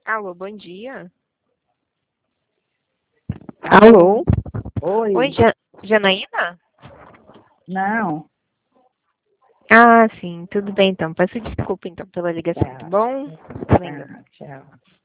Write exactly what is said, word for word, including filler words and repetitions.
Alô, bom dia. Alô? Alô? Oi? Oi, Ja- Janaína? Não. Ah, sim, tudo bem então. Peço desculpa então pela ligação, tá Tchau. bom? Valeu. Tá, tchau.